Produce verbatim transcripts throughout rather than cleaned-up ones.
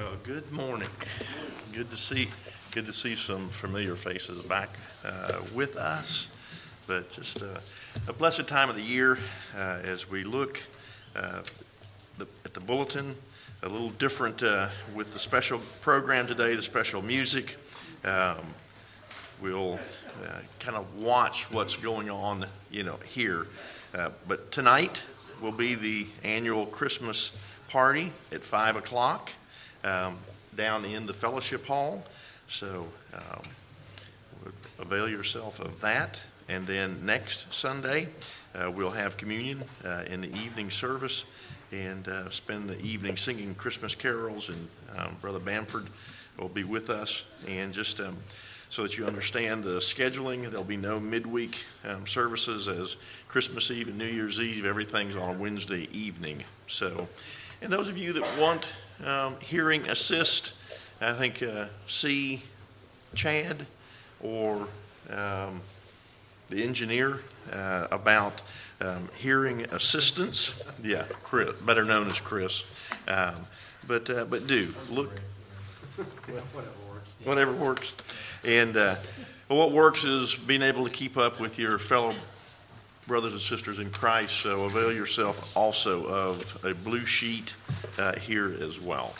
Well, good morning. Good to see, good to see some familiar faces back uh, with us. But just uh, a blessed time of the year uh, as we look uh, the, at the bulletin. A little different uh, with the special program today, the special music. Um, we'll uh, kind of watch what's going on, you know, here. Uh, but tonight will be the annual Christmas party at five o'clock um, down in the fellowship hall. So um, avail yourself of that. And then next Sunday, uh, we'll have communion uh, in the evening service and uh, spend the evening singing Christmas carols. And um, Brother Bamford will be with us. And just um, so that you understand the scheduling, there'll be no midweek um, services as Christmas Eve and New Year's Eve. Everything's on Wednesday evening. So, and those of you that want um, hearing assist, I think uh, see Chad or um, the engineer uh, about um, hearing assistance. Yeah, Chris, better known as Chris. Um, but uh, but do look. Whatever works. Whatever works. And uh, what works is being able to keep up with your fellow brothers and sisters in Christ. So avail yourself also of a blue sheet uh, here as well.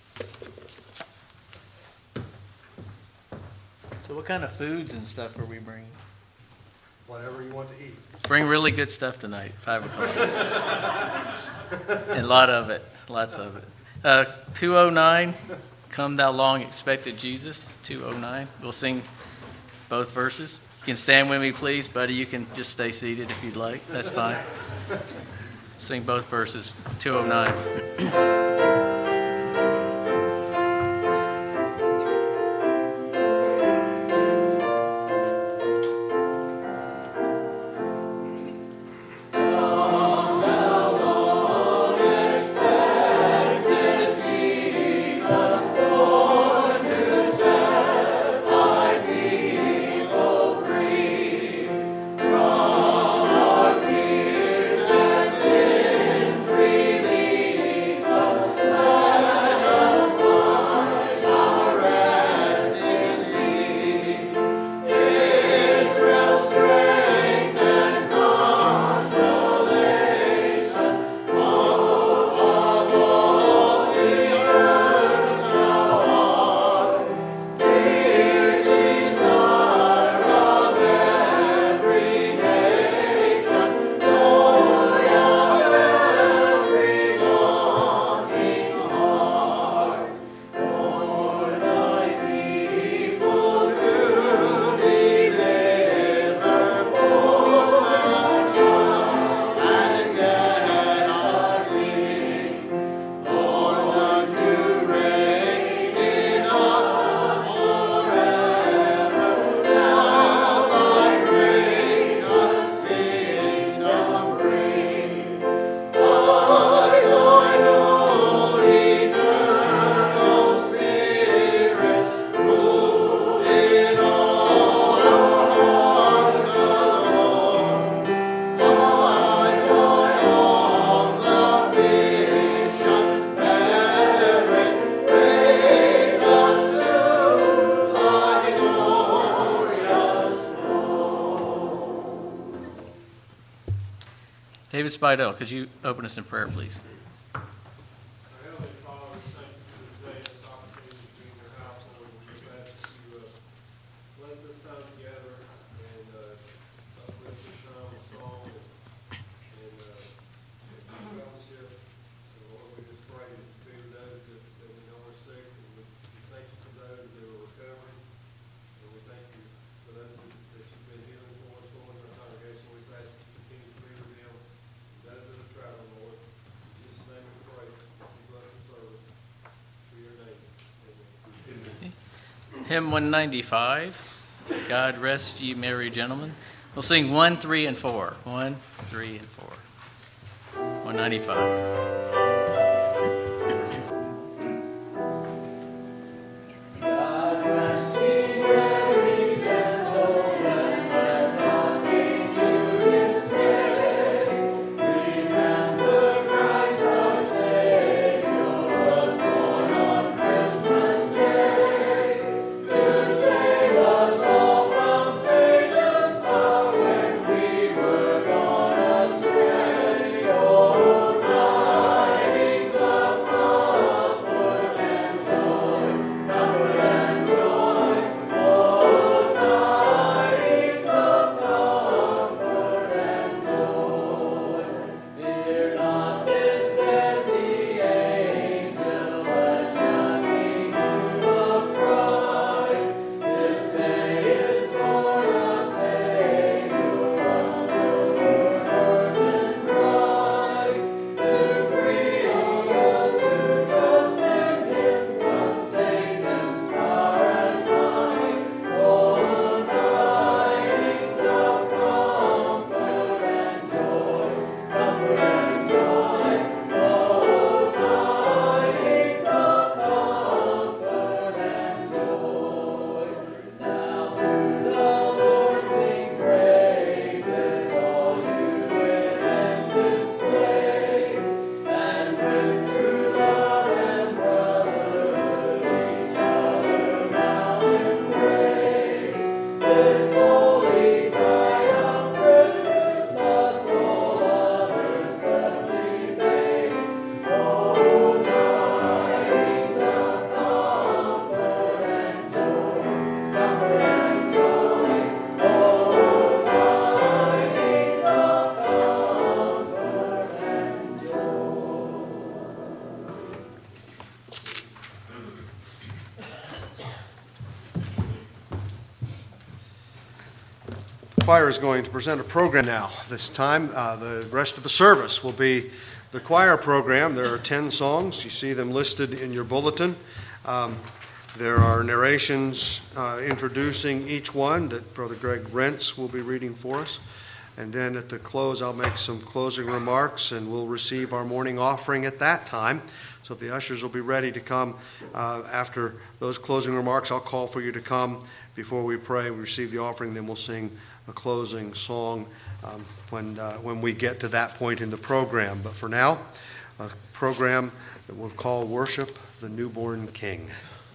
So what kind of foods and stuff are we bringing? Whatever you want to eat. Bring really good stuff tonight, five o'clock. And a lot of it, lots of it. Uh, two oh nine, Come Thou Long Expected Jesus, two oh nine. We'll sing both verses. You can stand with me, please. Buddy, you can just stay seated if you'd like. That's fine. Sing both verses, two oh nine. David Spidell, could you open us in prayer, please? Hymn one ninety-five, God Rest Ye Merry Gentlemen. We'll sing one, three, and four. One, three, and four. one ninety-five. Remember Christ our Savior was born on Christmas. choir is going to present a program now. This time, uh, the rest of the service will be the choir program. There are ten songs. You see them listed in your bulletin. Um, there are narrations uh, introducing each one that Brother Greg Rentz will be reading for us. And then at the close, I'll make some closing remarks, and we'll receive our morning offering at that time. So if the ushers will be ready to come uh, after those closing remarks, I'll call for you to come before we pray. We receive the offering, then we'll sing a closing song um, when uh, when we get to that point in the program. But for now, a program that we'll call Worship the Newborn King.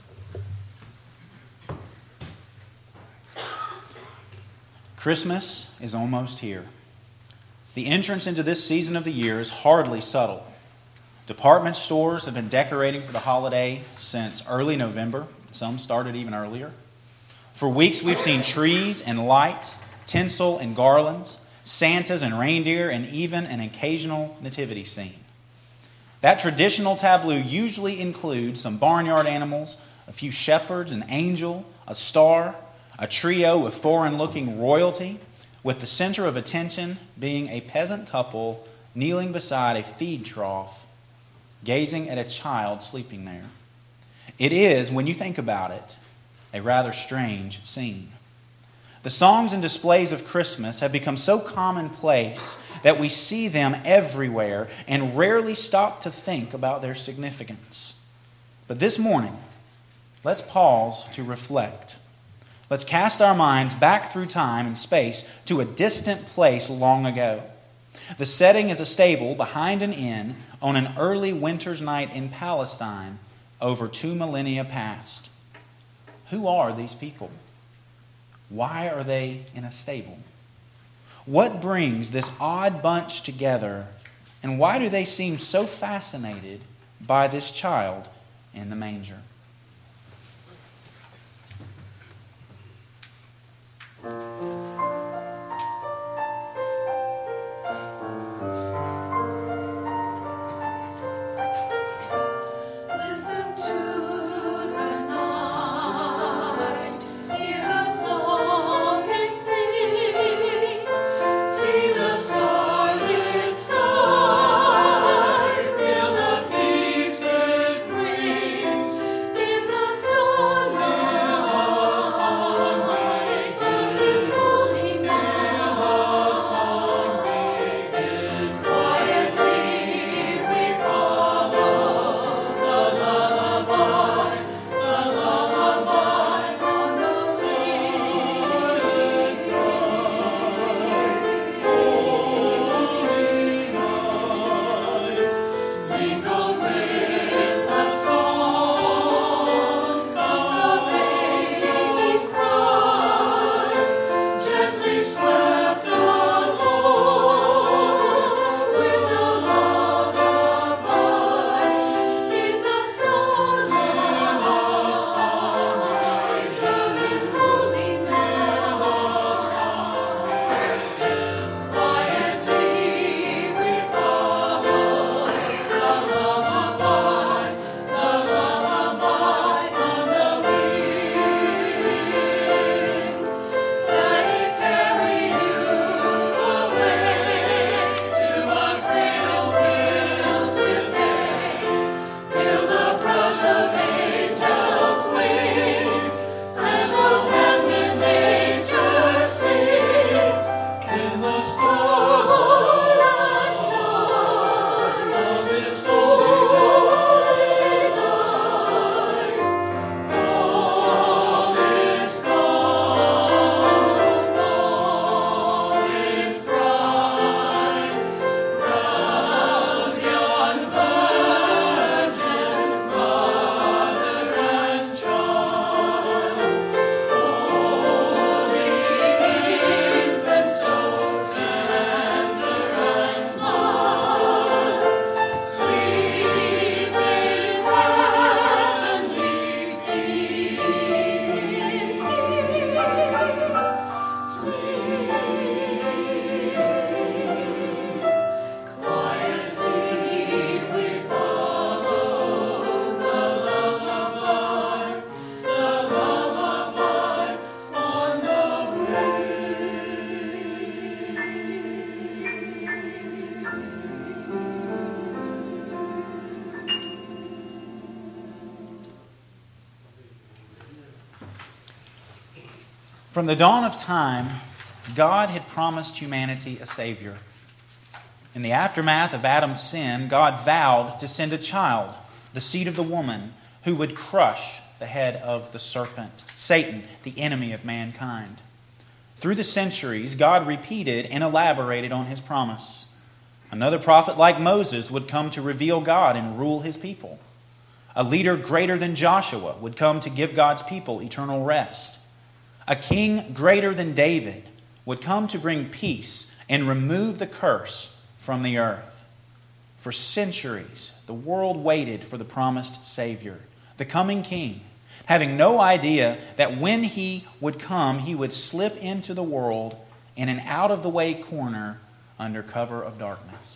Christmas is almost here. The entrance into this season of the year is hardly subtle. Department stores have been decorating for the holiday since early November. Some started even earlier. For weeks we've seen trees and lights, tinsel and garlands, Santas and reindeer, and even an occasional nativity scene. That traditional tableau usually includes some barnyard animals, a few shepherds, an angel, a star, a trio of foreign-looking royalty, with the center of attention being a peasant couple kneeling beside a feed trough, gazing at a child sleeping there. It is, when you think about it, a rather strange scene. The songs and displays of Christmas have become so commonplace that we see them everywhere and rarely stop to think about their significance. But this morning, let's pause to reflect. Let's cast our minds back through time and space to a distant place long ago. The setting is a stable behind an inn on an early winter's night in Palestine over two millennia past. Who are these people? Why are they in a stable? What brings this odd bunch together, and why do they seem so fascinated by this child in the manger? Bye. From the dawn of time, God had promised humanity a Savior. In the aftermath of Adam's sin, God vowed to send a child, the seed of the woman, who would crush the head of the serpent, Satan, the enemy of mankind. Through the centuries, God repeated and elaborated on his promise. Another prophet like Moses would come to reveal God and rule his people. A leader greater than Joshua would come to give God's people eternal rest. A king greater than David would come to bring peace and remove the curse from the earth. For centuries, the world waited for the promised Savior, the coming King, having no idea that when he would come, he would slip into the world in an out-of-the-way corner under cover of darkness.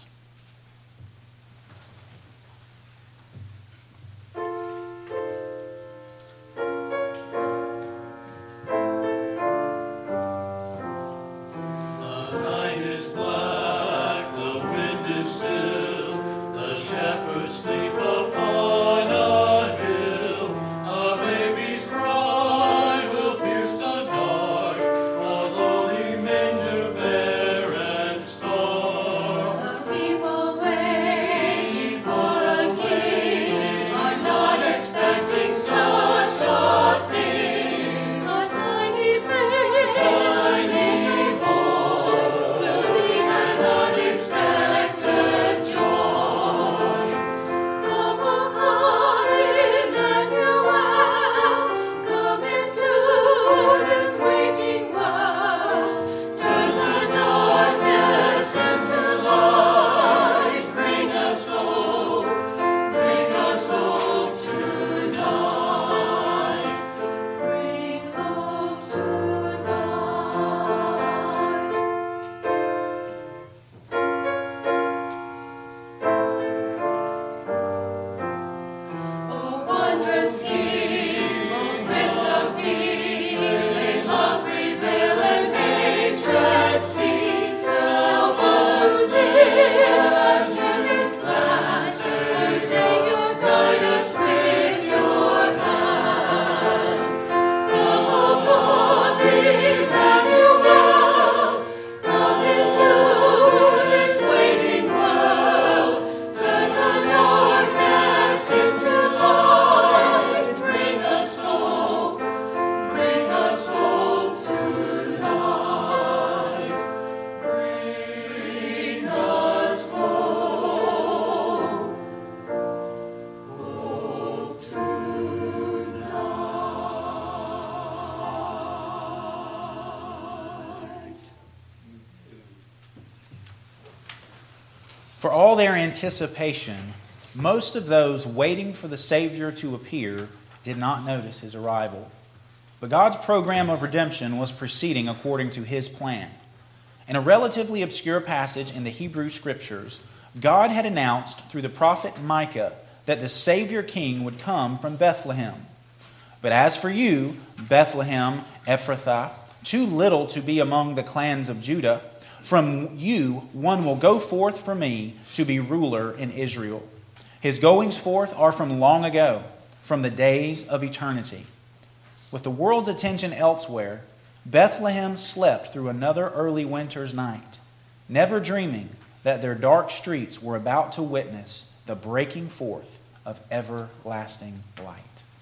For all their anticipation, most of those waiting for the Savior to appear did not notice his arrival. But God's program of redemption was proceeding according to his plan. In a relatively obscure passage in the Hebrew Scriptures, God had announced through the prophet Micah that the Savior King would come from Bethlehem. But as for you, Bethlehem Ephrathah, too little to be among the clans of Judah, from you one will go forth for me to be ruler in Israel. His goings forth are from long ago, from the days of eternity. With the world's attention elsewhere, Bethlehem slept through another early winter's night, never dreaming that their dark streets were about to witness the breaking forth of everlasting light.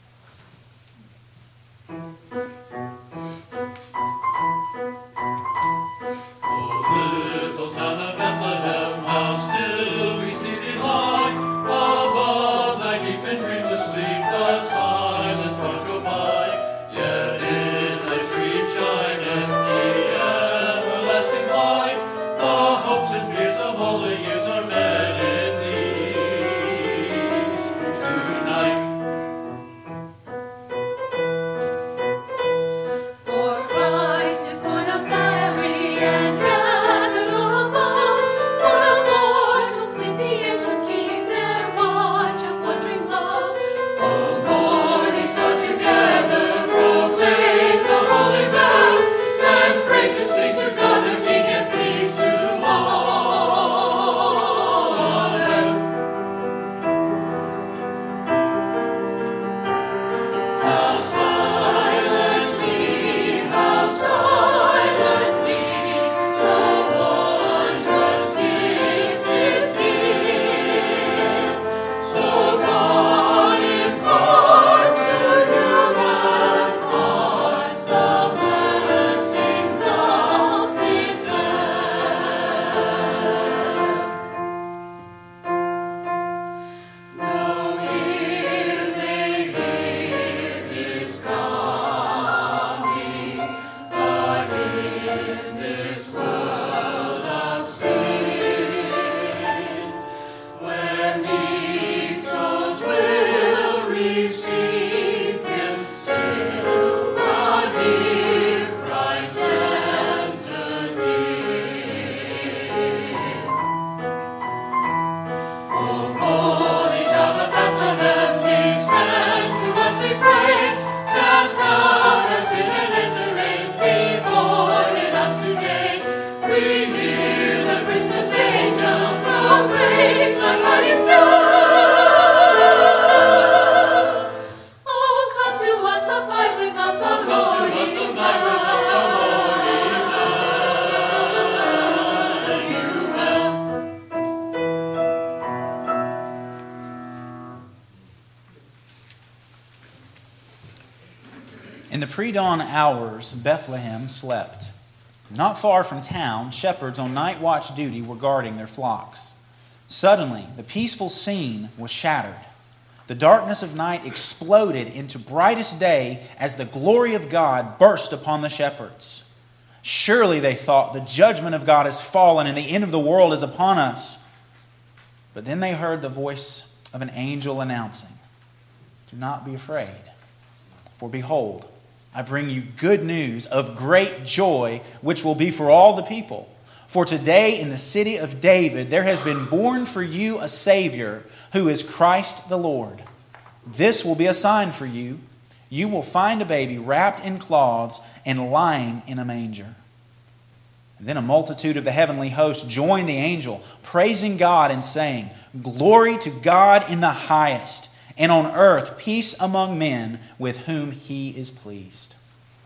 Little town of Bethlehem, how still we see thee lie above thy deep and dreamless sleep. The silent stars go by, yet in thy street shineth the everlasting light. The hopes and fears of all the years are met in thee tonight. For Christ is born of Mary and gathered all above. While mortals sleep, the angels keep their watch of wondering love. O In the pre-dawn hours, Bethlehem slept. Not far from town, shepherds on night watch duty were guarding their flocks. Suddenly, the peaceful scene was shattered. The darkness of night exploded into brightest day as the glory of God burst upon the shepherds. Surely, they thought, the judgment of God has fallen and the end of the world is upon us. But then they heard the voice of an angel announcing, "Do not be afraid, for behold, I bring you good news of great joy, which will be for all the people. For today in the city of David there has been born for you a Savior, who is Christ the Lord. This will be a sign for you. You will find a baby wrapped in cloths and lying in a manger." And then a multitude of the heavenly host joined the angel, praising God and saying, "Glory to God in the highest, and on earth peace among men with whom He is pleased."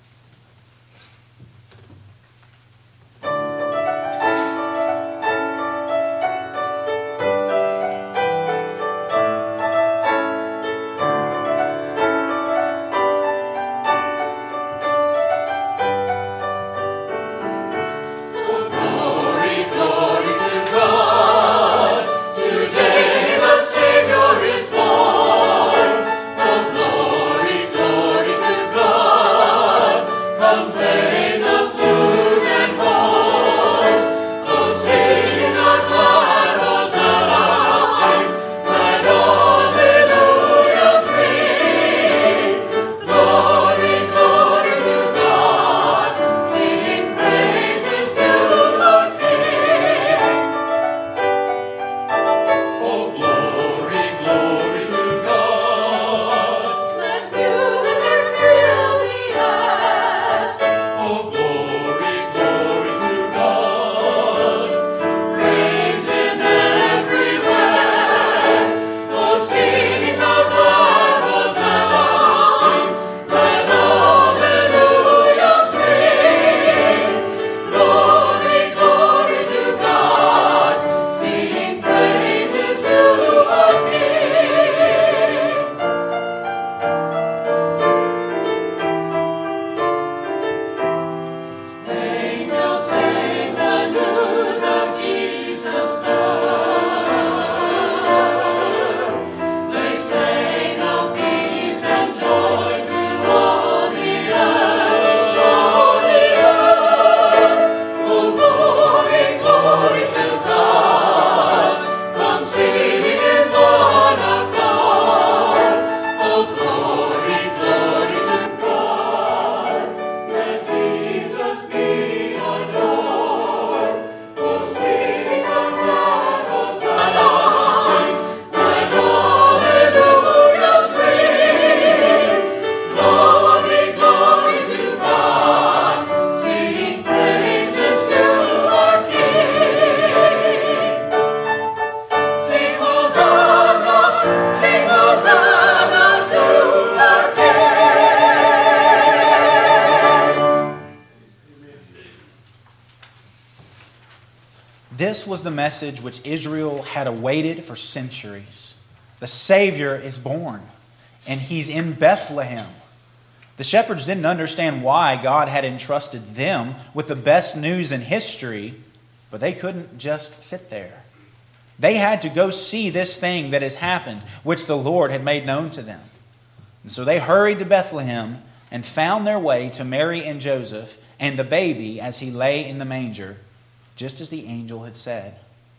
This was the message which Israel had awaited for centuries. The Savior is born, and He's in Bethlehem. The shepherds didn't understand why God had entrusted them with the best news in history, but they couldn't just sit there. They had to go see this thing that has happened, which the Lord had made known to them. And so they hurried to Bethlehem and found their way to Mary and Joseph and the baby as he lay in the manger, just as the angel had said.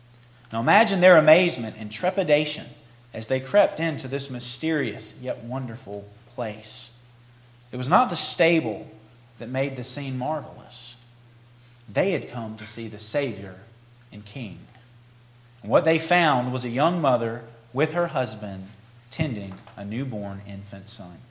Now imagine their amazement and trepidation as they crept into this mysterious yet wonderful place. It was not the stable that made the scene marvelous. They had come to see the Savior and King. And what they found was a young mother with her husband tending a newborn infant son.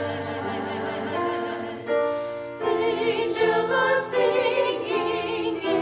Angels are singing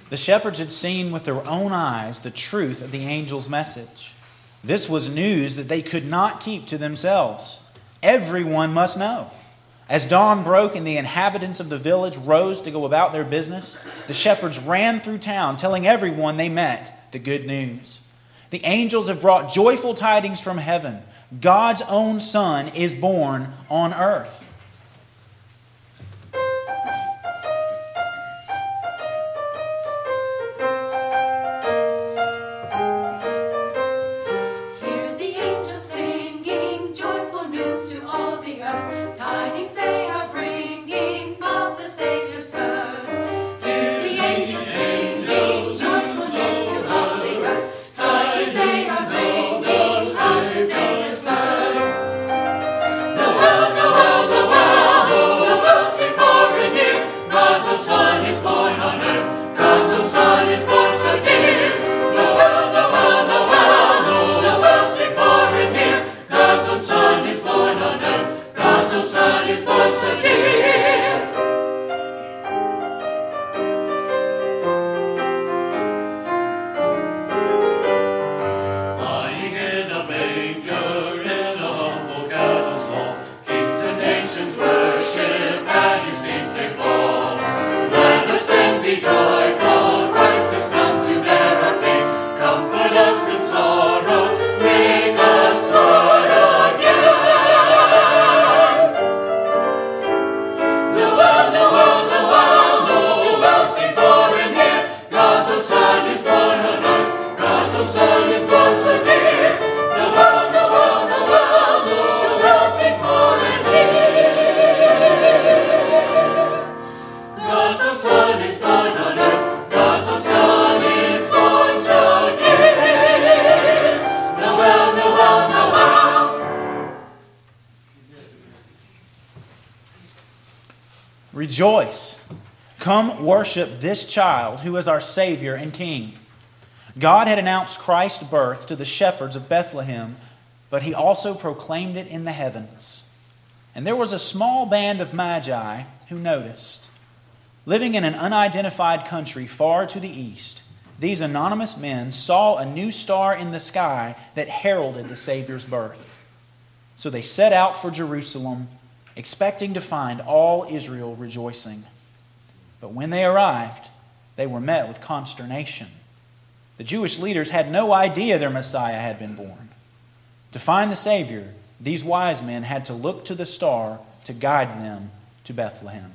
The shepherds had seen with their own eyes the truth of the angel's message. This was news that they could not keep to themselves. Everyone must know. As dawn broke and the inhabitants of the village rose to go about their business, the shepherds ran through town, telling everyone they met the good news. The angels have brought joyful tidings from heaven. God's own Son is born on earth. Hear the angels singing joyful news to all the earth. Tidings they are bringing of the Savior's birth. Hear the angels singing joyful news to all the earth. Tidings they are bringing of the Savior's birth. Noel, Noel, Noel, Noel, sing far and near. God's own Son is born on earth. God's own Son is born so dear. Noel, Noel, Noel, Noel, sing far and near. God's own Son is born on earth. God's own Son is born so dear. Lying in a manger in a humble cattle stall, kings and nations worship at his feet they fall. Let us then be joyful, Christ has come to bear our pain, comfort us in sorrow, make us glad again. Noel, Noel, Noel, Noel, sing far and near. God's own Son is born on earth. God's own Son is born so dear. Noel, Noel, Noel, Noel, sing far and near. God's own Son is born on earth. God's own Son is born so dear. Noel, Noel, Noel. Rejoice. Come worship this child who is our Savior and King. God had announced Christ's birth to the shepherds of Bethlehem, but he also proclaimed it in the heavens. And there was a small band of magi who noticed. Living in an unidentified country far to the east, these anonymous men saw a new star in the sky that heralded the Savior's birth. So they set out for Jerusalem, expecting to find all Israel rejoicing. But when they arrived, they were met with consternation. The Jewish leaders had no idea their Messiah had been born. To find the Savior, these wise men had to look to the star to guide them to Bethlehem.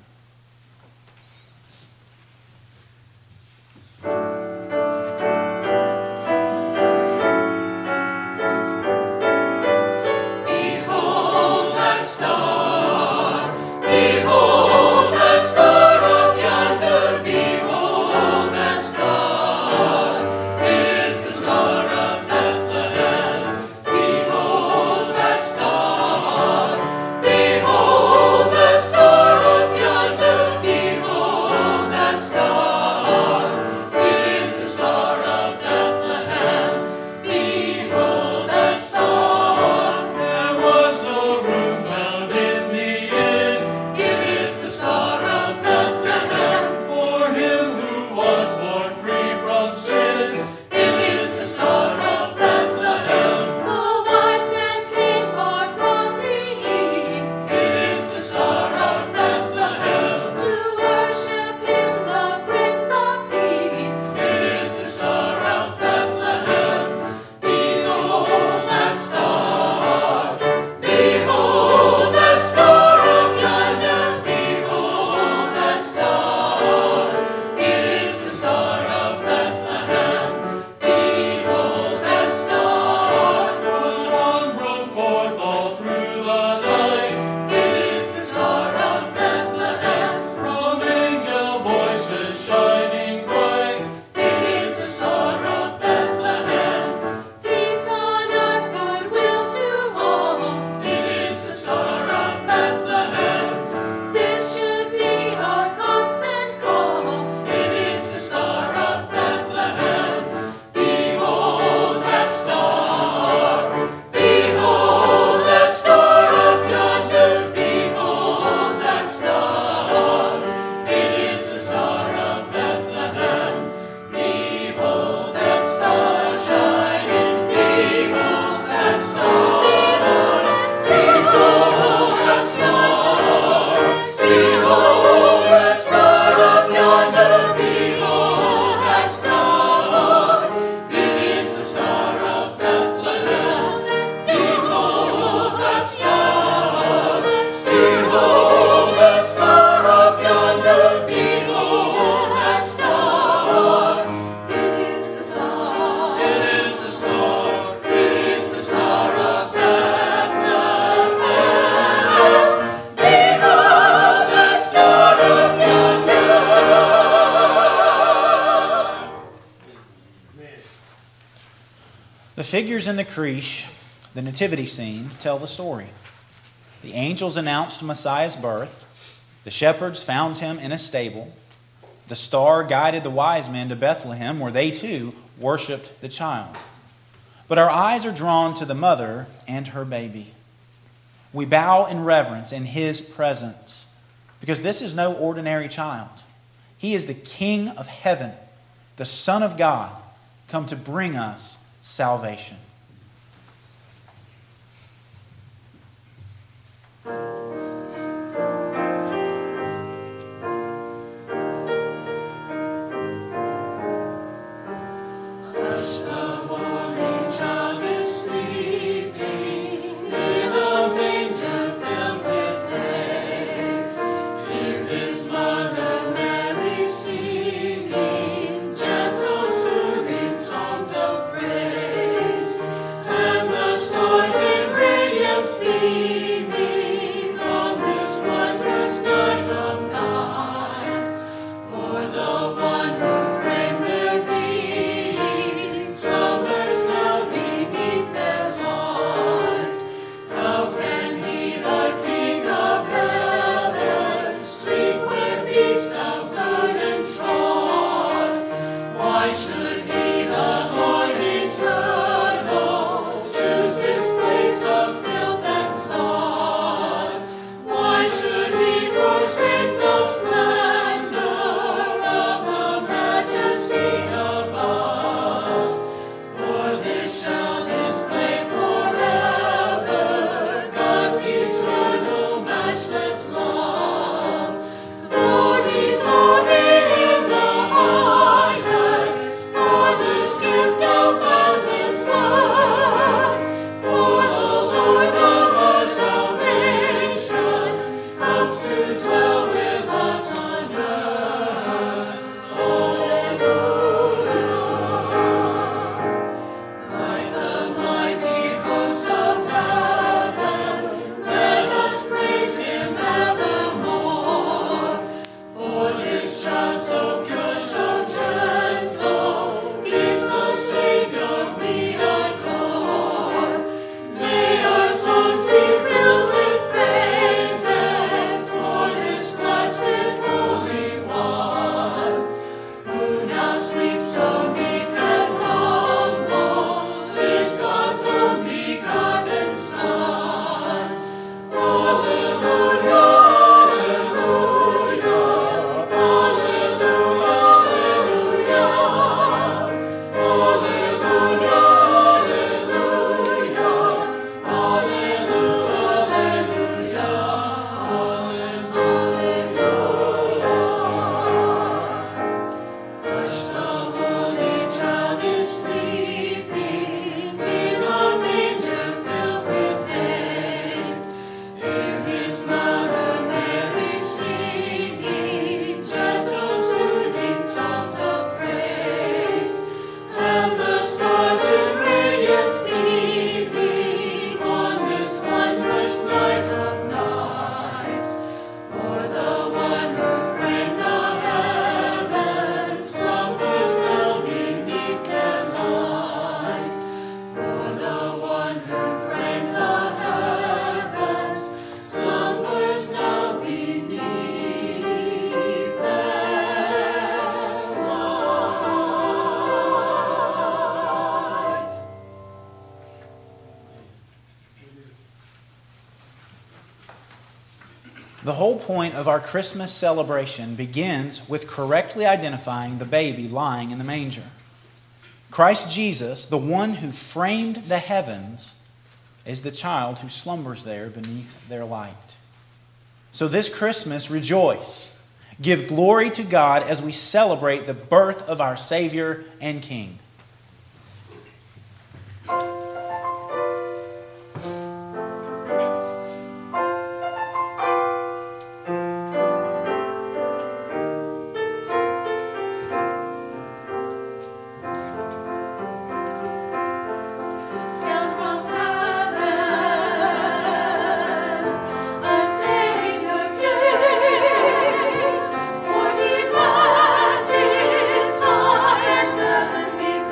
Behold that star, behold that star up yonder, behold that star, it is the star of Bethlehem. Behold that star, behold that star up yonder. The figures in the creche, the nativity scene, tell the story. The angels announced Messiah's birth. The shepherds found him in a stable. The star guided the wise men to Bethlehem, where they too worshiped the child. But our eyes are drawn to the mother and her baby. We bow in reverence in his presence, because this is no ordinary child. He is the King of heaven, the Son of God, come to bring us salvation. The whole point of our Christmas celebration begins with correctly identifying the baby lying in the manger. Christ Jesus, the one who framed the heavens, is the child who slumbers there beneath their light. So this Christmas, rejoice. Give glory to God as we celebrate the birth of our Savior and King. Heavenly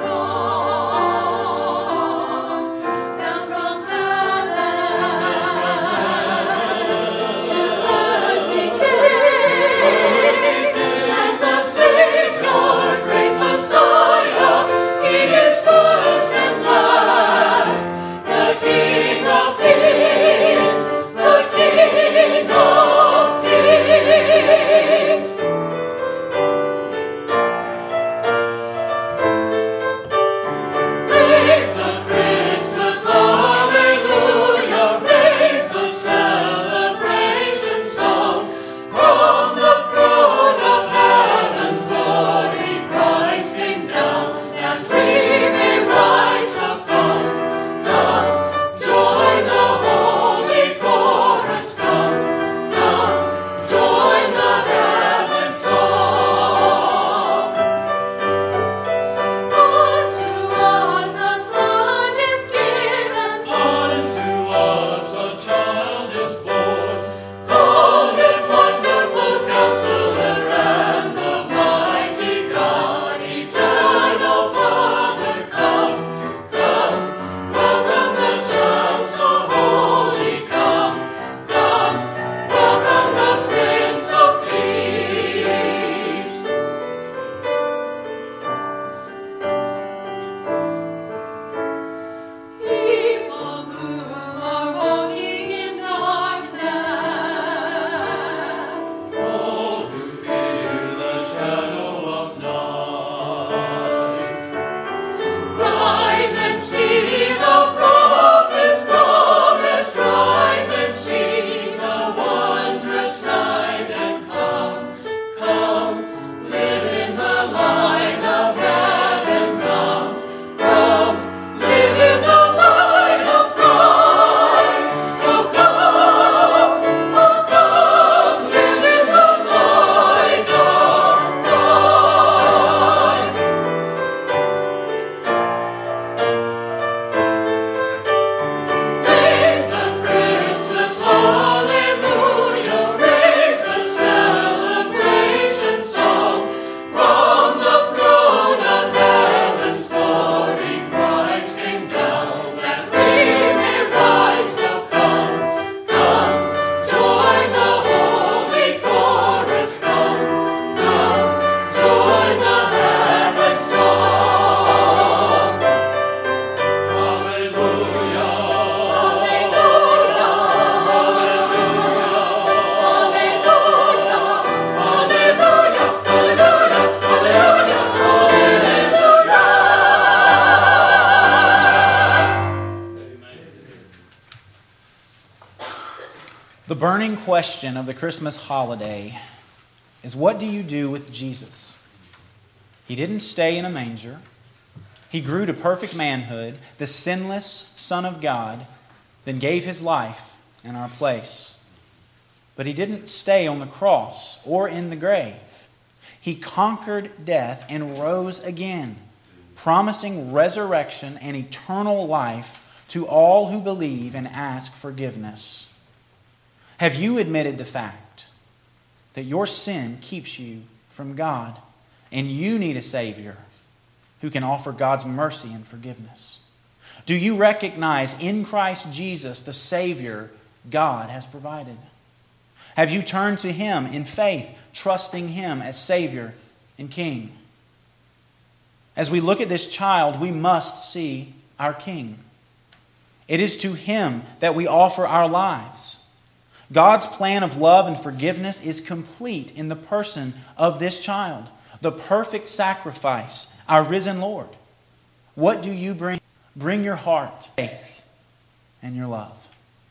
burning question of the Christmas holiday is, what do you do with Jesus? He didn't stay in a manger. He grew to perfect manhood, the sinless Son of God, then gave his life in our place. But he didn't stay on the cross or in the grave. He conquered death and rose again, promising resurrection and eternal life to all who believe and ask forgiveness. Have you admitted the fact that your sin keeps you from God and you need a Savior who can offer God's mercy and forgiveness? Do you recognize in Christ Jesus the Savior God has provided? Have you turned to Him in faith, trusting Him as Savior and King? As we look at this child, we must see our King. It is to Him that we offer our lives. God's plan of love and forgiveness is complete in the person of this child, the perfect sacrifice, our risen Lord. What do you bring? Bring your heart, faith, and your love.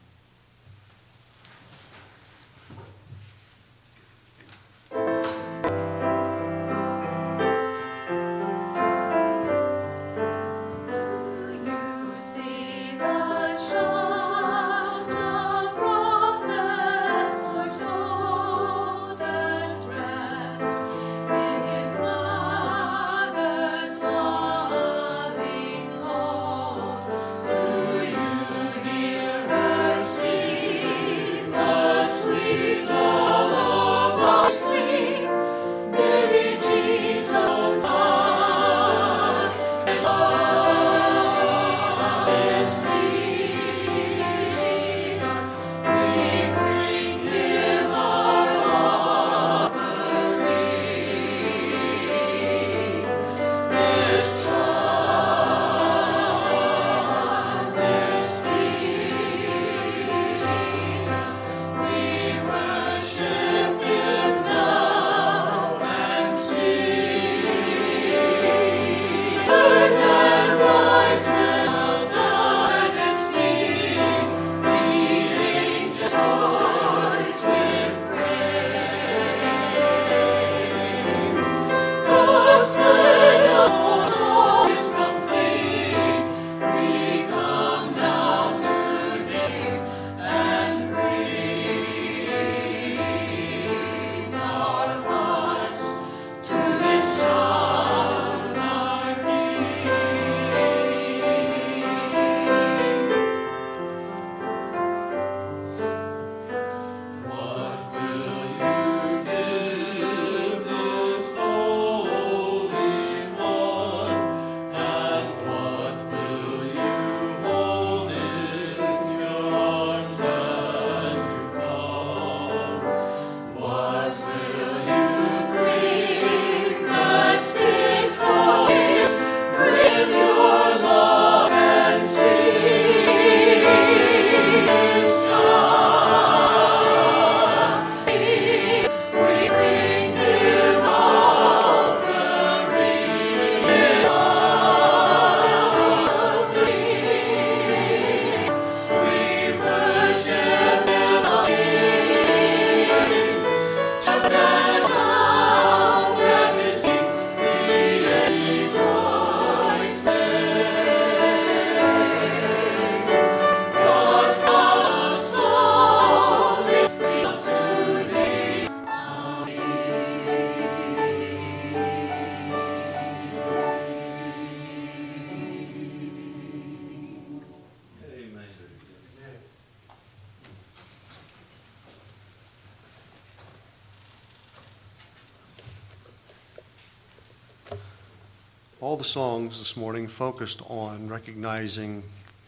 All the songs this morning focused on recognizing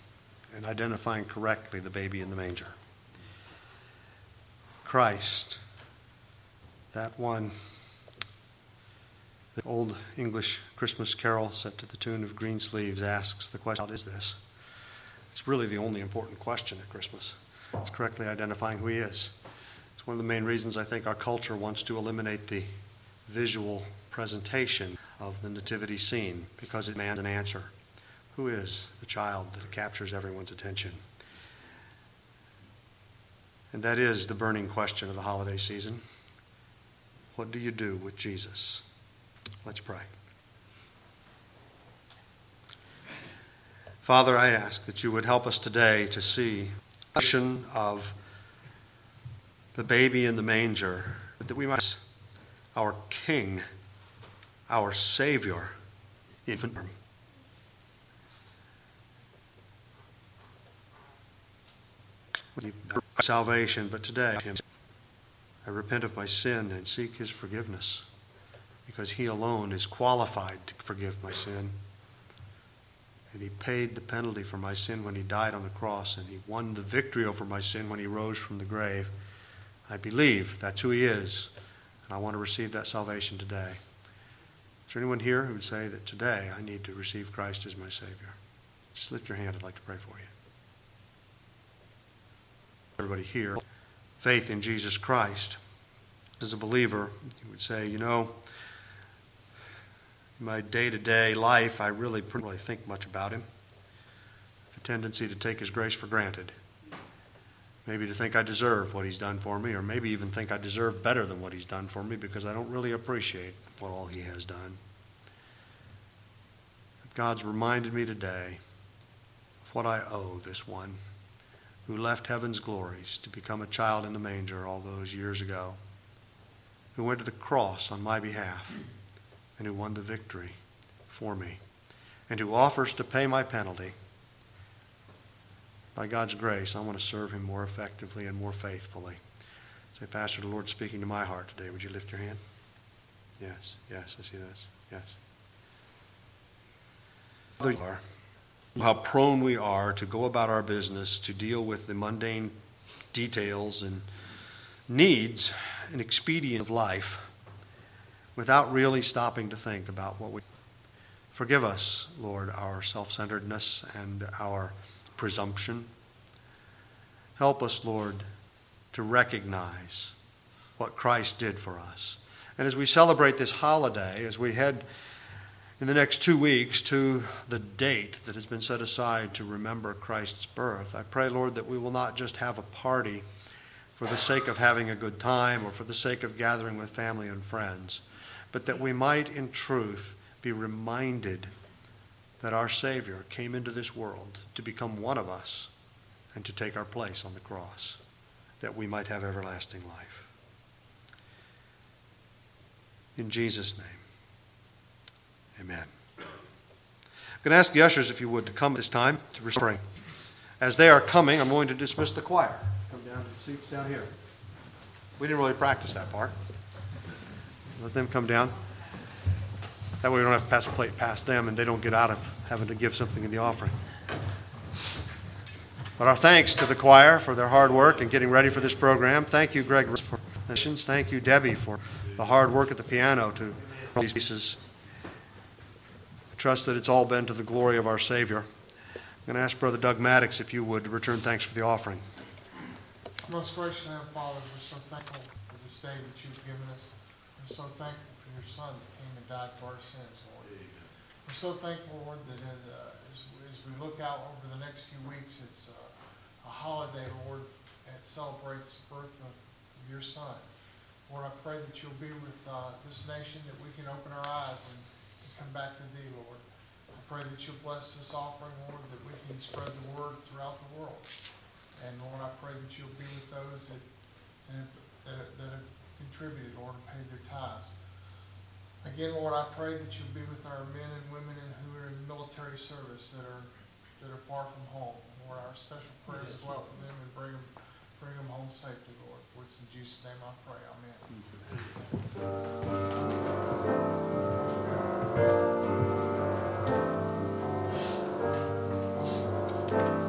and identifying correctly the baby in the manger. Christ, that one, the old English Christmas carol set to the tune of Green Sleeves asks the question, what is this? It's really the only important question at Christmas. It's correctly identifying who He is. It's one of the main reasons I think our culture wants to eliminate the visual presentation of the nativity scene, because it demands an answer. Who is the child that captures everyone's attention? And that is the burning question of the holiday season. What do you do with Jesus? Let's pray. Father, I ask that you would help us today to see the vision of the baby in the manger, that we might our King, our Savior, infant. Salvation, but today I repent of my sin and seek his forgiveness, because he alone is qualified to forgive my sin. And he paid the penalty for my sin when he died on the cross, and he won the victory over my sin when he rose from the grave. I believe that's who he is, and I want to receive that salvation today. Is there anyone here who would say that today I need to receive Christ as my Savior? Just lift your hand. I'd like to pray for you. Everybody here, faith in Jesus Christ. As a believer, you would say, you know, in my day-to-day life, I really don't really think much about him. I have a tendency to take his grace for granted. Maybe to think I deserve what he's done for me, or maybe even think I deserve better than what he's done for me because I don't really appreciate what all he has done. But God's reminded me today of what I owe this one who left heaven's glories to become a child in the manger all those years ago, who went to the cross on my behalf, and who won the victory for me, and who offers to pay my penalty. By God's grace, I want to serve him more effectively and more faithfully. Say, Pastor, the Lord's speaking to my heart today. Would you lift your hand? Yes, yes, I see this. Yes. Father, how prone we are to go about our business, to deal with the mundane details and needs and expedience of life without really stopping to think about what we... Forgive us, Lord, our self-centeredness and our presumption. Help us, Lord, to recognize what Christ did for us. And as we celebrate this holiday, as we head in the next two weeks to the date that has been set aside to remember Christ's birth, I pray, Lord, that we will not just have a party for the sake of having a good time or for the sake of gathering with family and friends, but that we might in truth be reminded that our Savior came into this world to become one of us and to take our place on the cross, that we might have everlasting life. In Jesus' name, amen. I'm going to ask the ushers, if you would, to come this time to restoring. As they are coming, I'm going to dismiss the choir. Come down to the seats down here. We didn't really practice that part. Let them come down. That way we don't have to pass a plate past them and they don't get out of having to give something in the offering. But our thanks to the choir for their hard work in getting ready for this program. Thank you, Greg, for missions. Thank you, Debbie, for the hard work at the piano to these pieces. I trust that it's all been to the glory of our Savior. I'm going to ask Brother Doug Maddox, if you would, to return thanks for the offering. Most gracious Heavenly Father, we're so thankful for this day that you've given us. We're so thankful for your Son that came and died for our sins, Lord. We're so thankful, Lord, that uh, as, as we look out over the next few weeks, it's uh, a holiday, Lord, that celebrates the birth of, of your Son. Lord, I pray that you'll be with uh, this nation, that we can open our eyes and, and come back to thee, Lord. I pray that you'll bless this offering, Lord, that we can spread the word throughout the world. And Lord, I pray that you'll be with those that, that, that, that have contributed, Lord, and paid their tithes. Again, Lord, I pray that you'll be with our men and women who are in military service that are that are far from home. Lord, our special prayers as well for them, and bring them, bring them home safely, Lord. For it's in Jesus' name I pray. Amen.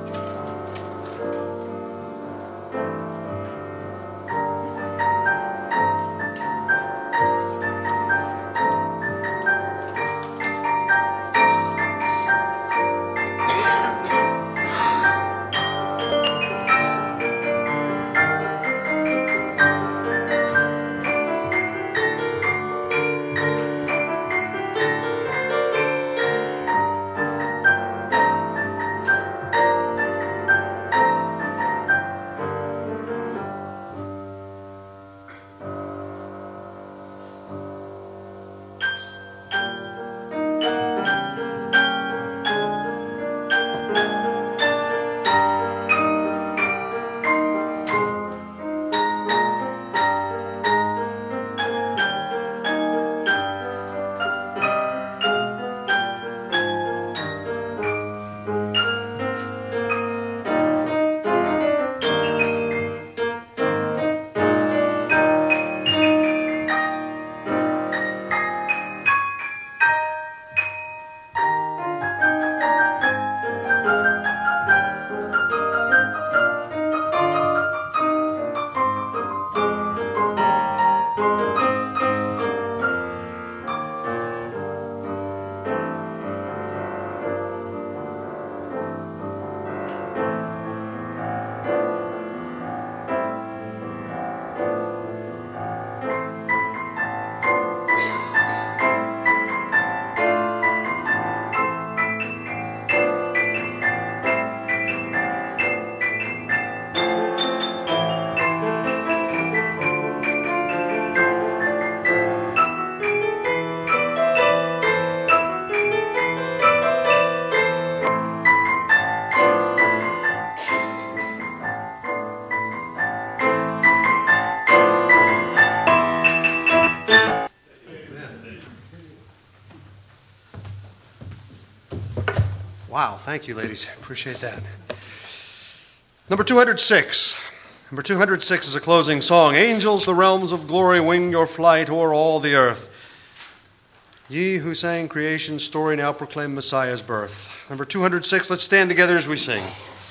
Wow, thank you, ladies. Appreciate that. Number two hundred six. Number two hundred six is a closing song. Angels, the realms of glory, wing your flight o'er all the earth. Ye who sang creation's story now proclaim Messiah's birth. Number two hundred six, let's stand together as we sing.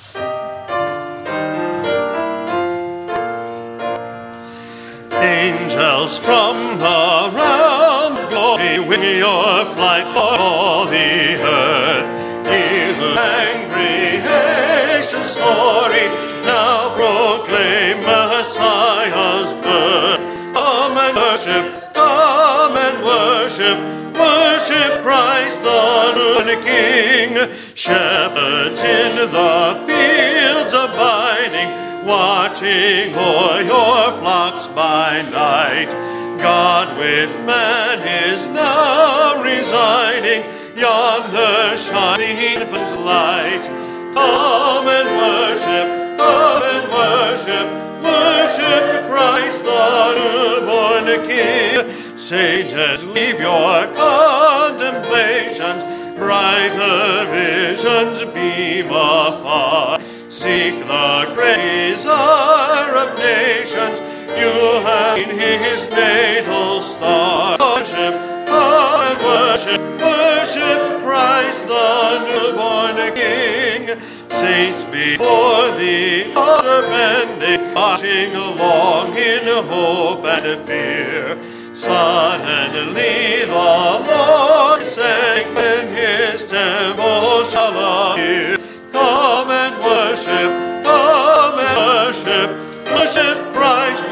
Angels from the realm of glory, wing your flight o'er all the earth. Ye who sang creation's story now proclaim Messiah's birth. Come and worship, come and worship, worship Christ the new King. Shepherds in the fields abiding, watching o'er your flocks by night. God with man is now residing, yonder shining infant light. Come and worship, come and worship, worship Christ the newborn King. Sages, leave your contemplations, brighter visions beam afar. Seek the great Desire of nations, you have in his natal star. Worship, come and worship, worship Christ the newborn King. Saints before the altar bending, marching along in hope and fear. Suddenly the Lord sang, when his temple shall appear. Come and worship, come and worship, worship Christ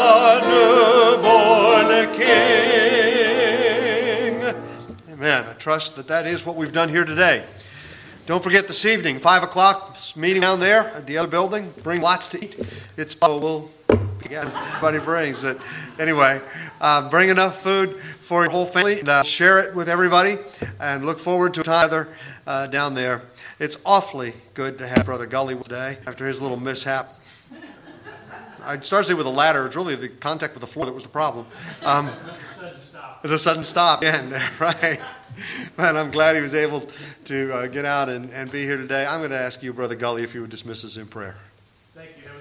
the newborn King. Amen. I trust that that is what we've done here today. Don't forget this evening, five o'clock, meeting down there at the other building. Bring lots to eat. It's possible. Again, everybody brings it. Anyway, uh, bring enough food for your whole family and uh, share it with everybody. And look forward to a time together uh, down there. It's awfully good to have Brother Gully today after his little mishap. I started with the ladder. It's really the contact with the floor that was the problem. Um, the sudden stop again, right? Man, I'm glad he was able to uh, get out and, and be here today. I'm going to ask you, Brother Gully, if you would dismiss us in prayer.